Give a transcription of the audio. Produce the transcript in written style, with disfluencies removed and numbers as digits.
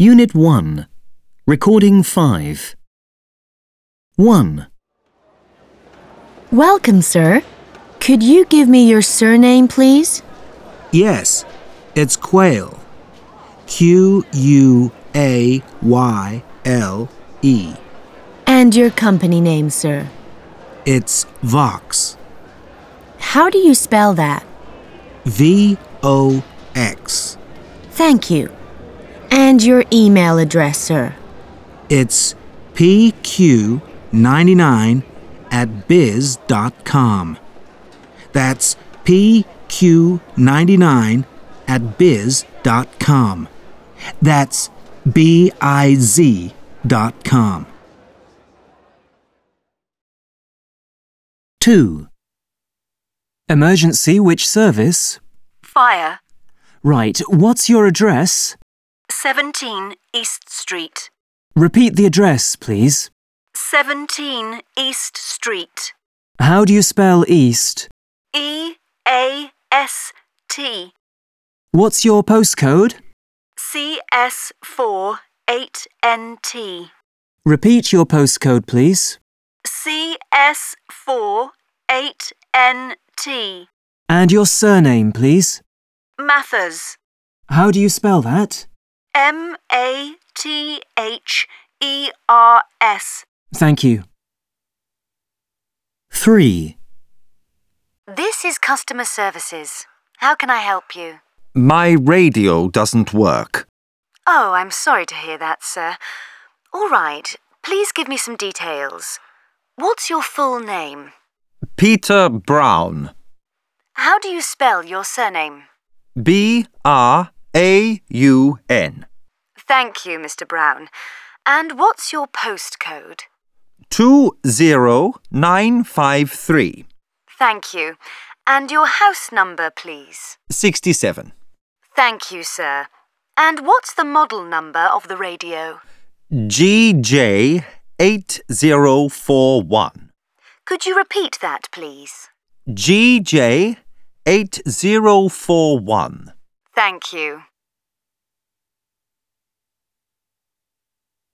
Unit 1. Recording 5. 1. Welcome, sir. Could you give me your surname, please? Yes, it's Quayle. Q-U-A-Y-L-E. And your company name, sir? It's Vox. How do you spell that? V-O-X. Thank you. And your email address, sir? It's pq99@biz.com. That's pq99@biz.com. That's biz.com. 2. Emergency, which service? Fire. Right, what's your address? 17 East Street. Repeat the address, please. 17 East Street. How do you spell East? E-A-S-T. What's your postcode? CS4 8NT. Repeat your postcode, please. CS4 8NT. And your surname, please. Mathers. How do you spell that? M-A-T-H-E-R-S. Thank you. 3. This is customer services. How can I help you? My radio doesn't work. Oh, I'm sorry to hear that, sir. All right, please give me some details. What's your full name? Peter Brown. How do you spell your surname? B-R-A-U-N. Thank you, Mr. Brown. And what's your postcode? 20953. Thank you. And your house number, please? 67. Thank you, sir. And what's the model number of the radio? GJ8041. Could you repeat that, please? GJ8041. Thank you.